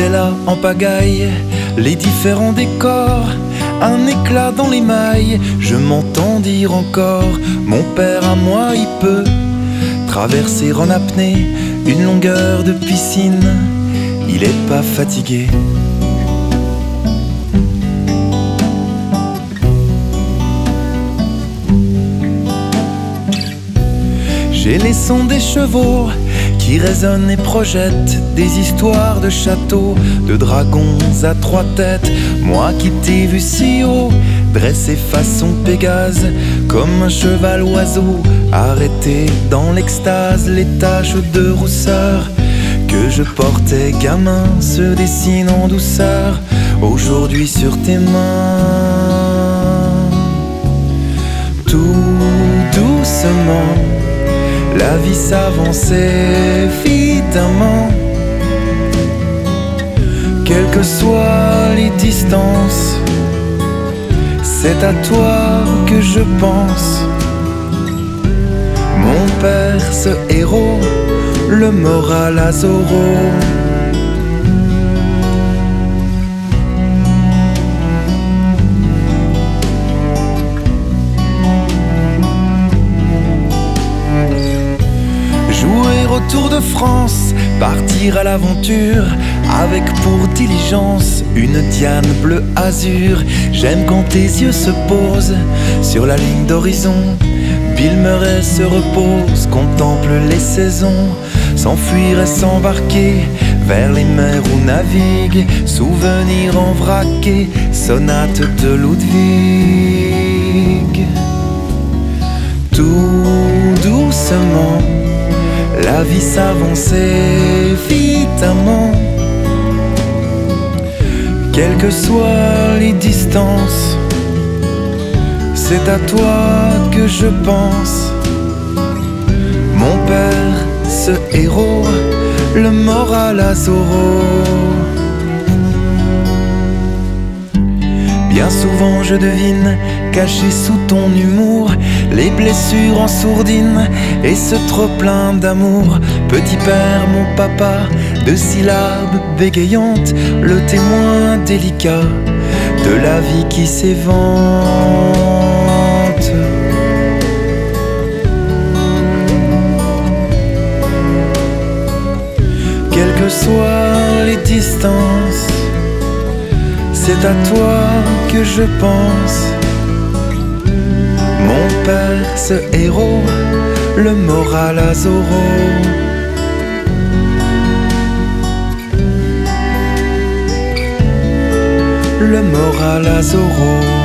J'étais là en pagaille, les différents décors, un éclat dans les mailles, je m'entends dire encore, mon père à moi il peut traverser en apnée une longueur de piscine, il est pas fatigué. J'ai les sons des chevaux qui résonnent et projettent des histoires de châteaux, de dragons à trois têtes. Moi qui t'ai vu si haut, dressé façon Pégase, comme un cheval oiseau, arrêté dans l'extase. Les taches de rousseur que je portais gamin se dessinent en douceur aujourd'hui sur tes mains. Tout doucement, la vie s'avançait évidemment. Quelles que soient les distances, c'est à toi que je pense. Mon père, ce héros, le moral à Zorro. Tour de France, partir à l'aventure avec pour diligence une Diane bleu azur. J'aime quand tes yeux se posent sur la ligne d'horizon. Bill Murray se repose, contemple les saisons, s'enfuir et s'embarquer vers les mers où navigue. Souvenir en vraqué, sonate de Ludwig. Tout doucement, la vie s'avançait évidemment. Quelles que soient les distances, c'est à toi que je pense. Mon père, ce héros, le moral à Zorro. Bien souvent je devine, caché sous ton humour, les blessures en sourdine et ce trop plein d'amour. Petit père, mon papa, de syllabes bégayantes, le témoin délicat de la vie qui s'évente. Quelles que soient les distances, c'est à toi que je pense. Mon père, ce héros, le moral à Zorro. Le moral à Zorro.